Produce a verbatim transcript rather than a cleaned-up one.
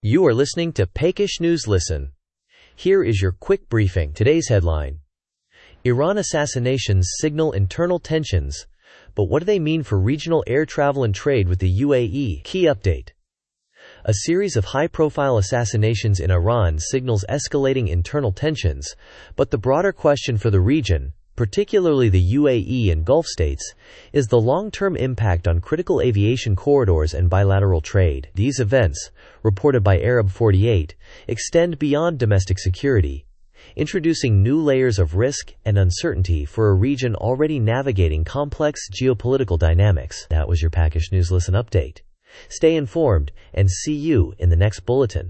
You are listening to Peckish News Listen. Here is your quick briefing. Today's headline: Iran assassinations signal internal tensions, but what do they mean for regional air travel and trade with the U A E? Key update. A series of high-profile assassinations in Iran signals escalating internal tensions, but the broader question for the region, particularly the U A E and Gulf states, is the long-term impact on critical aviation corridors and bilateral trade. These events, reported by Arab forty-eight, extend beyond domestic security, introducing new layers of risk and uncertainty for a region already navigating complex geopolitical dynamics. That was your Peckish News Listen update. Stay informed, and see you in the next bulletin.